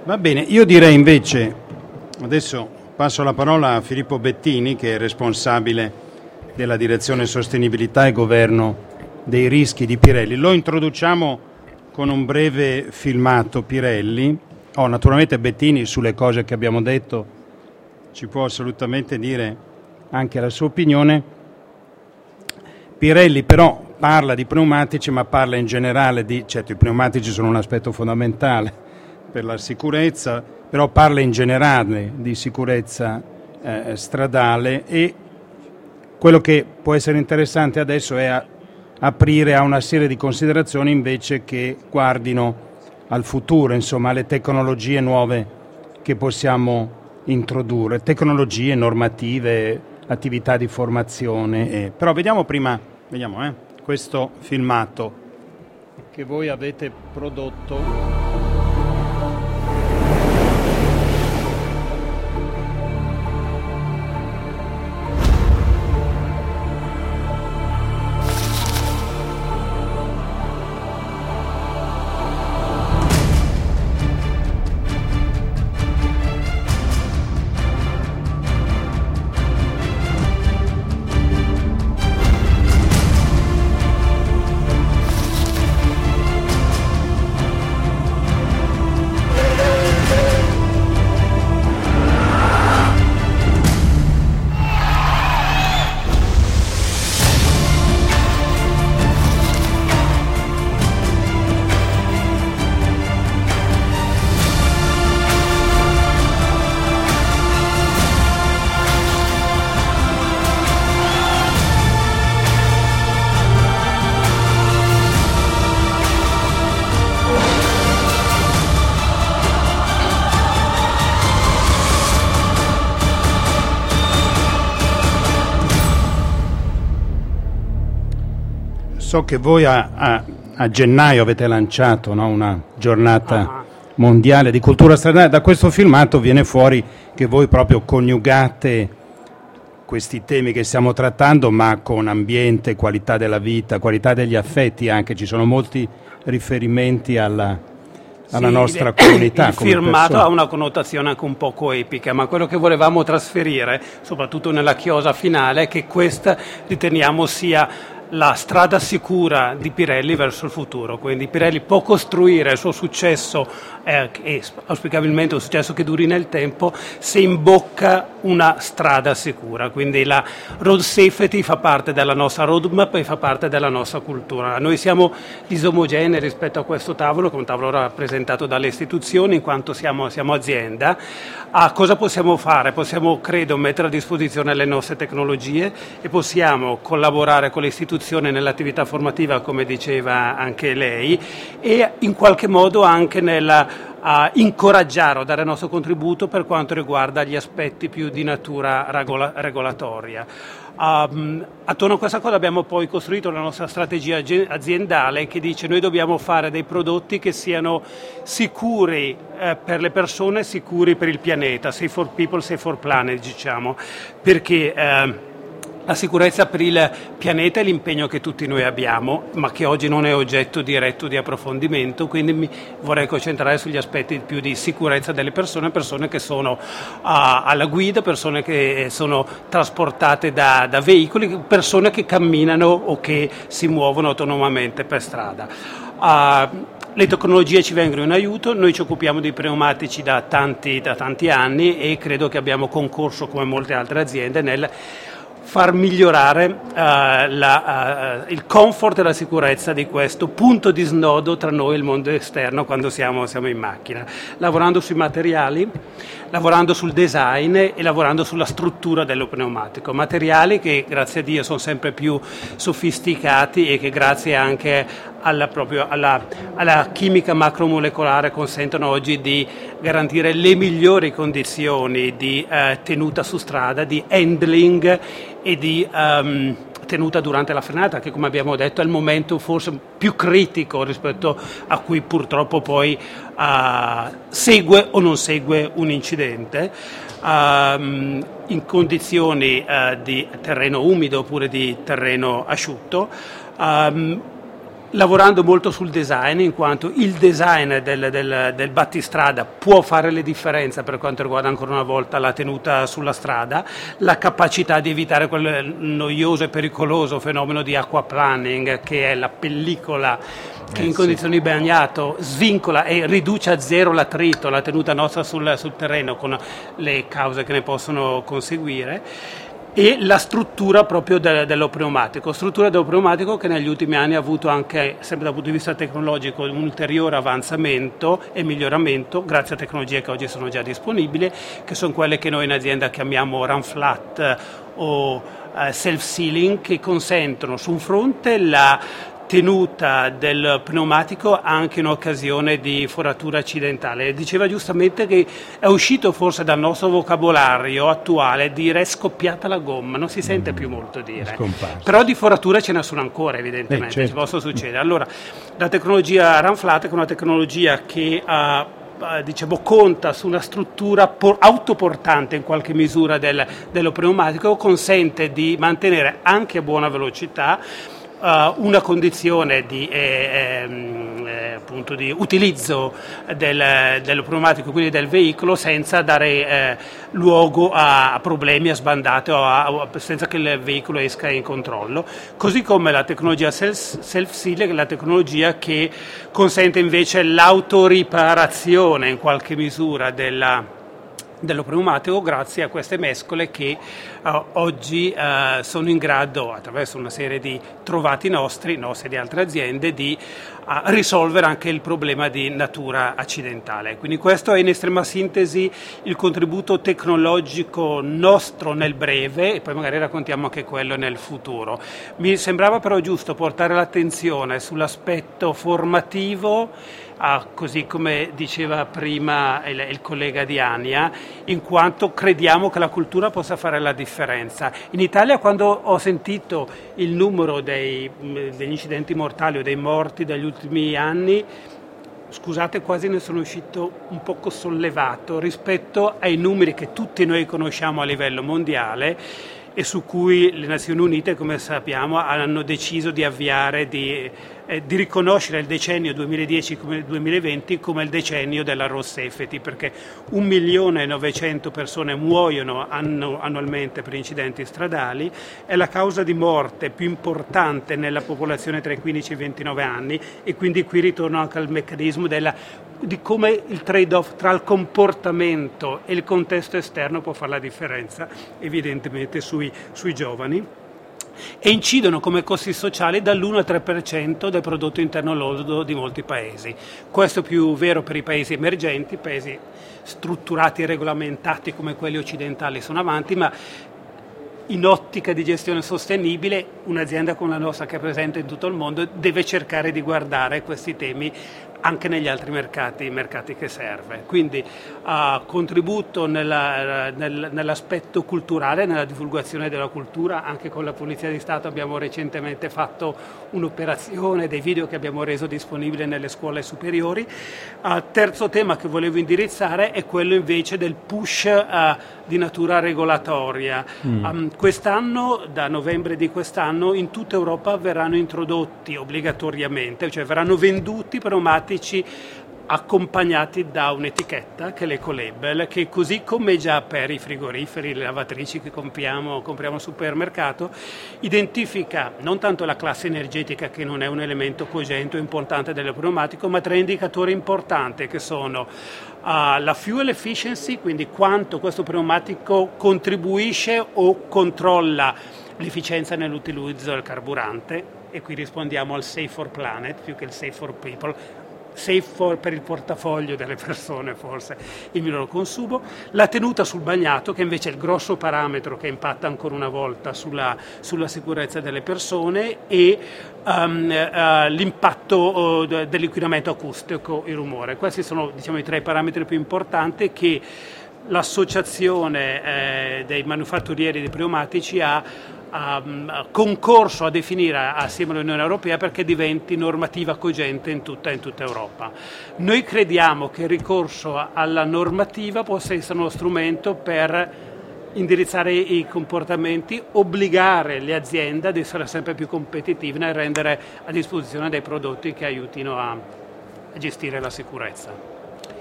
Va bene, io direi invece, adesso passo la parola a Filippo Bettini, che è responsabile della direzione sostenibilità e governo dei rischi di Pirelli. Lo introduciamo con un breve filmato Pirelli. Naturalmente Bettini sulle cose che abbiamo detto ci può assolutamente dire anche la sua opinione. Pirelli però parla di pneumatici, ma parla in generale certo i pneumatici sono un aspetto fondamentale per la sicurezza, però parla in generale di sicurezza stradale, e quello che può essere interessante adesso è aprire a una serie di considerazioni invece che guardino al futuro, insomma alle tecnologie nuove che possiamo introdurre, tecnologie normative, attività di formazione. Però vediamo questo filmato che voi avete prodotto. So che voi a gennaio avete lanciato, no, una giornata mondiale di cultura stradale. Da questo filmato viene fuori che voi proprio coniugate questi temi che stiamo trattando, ma con ambiente, qualità della vita, qualità degli affetti anche. Ci sono molti riferimenti alla nostra comunità. Il filmato ha una connotazione anche un poco epica, ma quello che volevamo trasferire, soprattutto nella chiosa finale, è che questa riteniamo sia la strada sicura di Pirelli verso il futuro. Quindi Pirelli può costruire il suo successo e auspicabilmente un successo che duri nel tempo se imbocca una strada sicura. Quindi la road safety fa parte della nostra roadmap e fa parte della nostra cultura. Noi siamo disomogenei rispetto a questo tavolo, che è un tavolo rappresentato dalle istituzioni, in quanto siamo azienda. Cosa possiamo fare? Possiamo, credo, mettere a disposizione le nostre tecnologie e possiamo collaborare con le istituzioni nell'attività formativa, come diceva anche lei, e in qualche modo anche a incoraggiare o dare il nostro contributo per quanto riguarda gli aspetti più di natura regolatoria. Attorno a questa cosa abbiamo poi costruito la nostra strategia aziendale, che dice: noi dobbiamo fare dei prodotti che siano sicuri per le persone, sicuri per il pianeta, safe for people, safe for planet, diciamo, perché la sicurezza per il pianeta è l'impegno che tutti noi abbiamo, ma che oggi non è oggetto diretto di approfondimento, quindi mi vorrei concentrare sugli aspetti più di sicurezza delle persone che sono alla guida, persone che sono trasportate da veicoli, persone che camminano o che si muovono autonomamente per strada. Le tecnologie ci vengono in aiuto, noi ci occupiamo di pneumatici da tanti anni e credo che abbiamo concorso, come molte altre aziende, nel far migliorare il comfort e la sicurezza di questo punto di snodo tra noi e il mondo esterno quando siamo in macchina, lavorando sui materiali, lavorando sul design e lavorando sulla struttura dello pneumatico. Materiali che, grazie a Dio, sono sempre più sofisticati e che, grazie anche alla chimica macromolecolare, consentono oggi di garantire le migliori condizioni di tenuta su strada, di handling e di tenuta durante la frenata, che, come abbiamo detto, è il momento forse più critico rispetto a cui purtroppo poi segue o non segue un incidente. In condizioni di terreno umido oppure di terreno asciutto. lavorando molto sul design, in quanto il design del battistrada può fare le differenze per quanto riguarda ancora una volta la tenuta sulla strada, la capacità di evitare quel noioso e pericoloso fenomeno di aquaplaning, che è la pellicola che in condizioni di bagnato svincola e riduce a zero l'attrito, la tenuta nostra sul terreno, con le cause che ne possono conseguire. E la struttura proprio dello pneumatico che negli ultimi anni ha avuto anche, sempre dal punto di vista tecnologico, un ulteriore avanzamento e miglioramento grazie a tecnologie che oggi sono già disponibili, che sono quelle che noi in azienda chiamiamo run flat o self-sealing, che consentono su un fronte la tenuta del pneumatico anche in occasione di foratura accidentale. Diceva giustamente che è uscito forse dal nostro vocabolario attuale dire scoppiata la gomma, non si sente più molto dire, però di forature ce ne sono ancora, evidentemente, certo. Ci possono succedere. Allora, la tecnologia run flat è una tecnologia che conta su una struttura autoportante in qualche misura dello pneumatico, consente di mantenere anche a buona velocità una condizione di utilizzo dello pneumatico, quindi del veicolo, senza dare luogo a problemi, a sbandate senza che il veicolo esca in controllo. Così come la tecnologia self-seal, che è la tecnologia che consente invece l'autoriparazione in qualche misura dello pneumatico grazie a queste mescole che oggi sono in grado, attraverso una serie di trovati nostri di altre aziende, di risolvere anche il problema di natura accidentale. Quindi questo è in estrema sintesi il contributo tecnologico nostro nel breve, e poi magari raccontiamo anche quello nel futuro. Mi sembrava però giusto portare l'attenzione sull'aspetto formativo, così come diceva prima il collega di Ania, in quanto crediamo che la cultura possa fare la differenza. In Italia, quando ho sentito il numero degli incidenti mortali o dei morti degli ultimi anni, scusate, quasi ne sono uscito un poco sollevato rispetto ai numeri che tutti noi conosciamo a livello mondiale e su cui le Nazioni Unite, come sappiamo, hanno deciso di avviare, di riconoscere il decennio 2010-2020 come il decennio della road safety, perché 1.900.000 persone muoiono annualmente per incidenti stradali, è la causa di morte più importante nella popolazione tra i 15 e i 29 anni, e quindi qui ritorno anche al meccanismo di come il trade-off tra il comportamento e il contesto esterno può fare la differenza, evidentemente sui giovani, e incidono come costi sociali dall'1 al 3% del prodotto interno lordo di molti paesi. Questo è più vero per i paesi emergenti, paesi strutturati e regolamentati come quelli occidentali sono avanti, ma in ottica di gestione sostenibile un'azienda come la nostra, che è presente in tutto il mondo, deve cercare di guardare questi temi anche negli altri mercati che serve. Quindi contributo nell'aspetto culturale, nella divulgazione della cultura. Anche con la Polizia di Stato abbiamo recentemente fatto un'operazione, dei video che abbiamo reso disponibili nelle scuole superiori. Terzo tema che volevo indirizzare è quello invece del push di natura regolatoria. Quest'anno, da novembre di quest'anno, in tutta Europa verranno introdotti obbligatoriamente, cioè verranno venduti pneumatici accompagnati da un'etichetta che è l'Ecolabel, che così come già per i frigoriferi, le lavatrici che compriamo al supermercato, identifica non tanto la classe energetica, che non è un elemento cogente o importante del pneumatico, ma tre indicatori importanti che sono la fuel efficiency, quindi quanto questo pneumatico contribuisce o controlla l'efficienza nell'utilizzo del carburante, e qui rispondiamo al safe for planet più che il safe for people. Safe per il portafoglio delle persone, forse il minor consumo, la tenuta sul bagnato, che invece è il grosso parametro che impatta ancora una volta sulla sicurezza delle persone, e l'impatto dell'inquinamento acustico, il rumore. Questi sono, i tre parametri più importanti che l'associazione dei manufatturieri di pneumatici ha concorso a definire assieme all'Unione Europea perché diventi normativa cogente in tutta Europa. Noi crediamo che il ricorso alla normativa possa essere uno strumento per indirizzare i comportamenti, obbligare le aziende ad essere sempre più competitive nel rendere a disposizione dei prodotti che aiutino a gestire la sicurezza.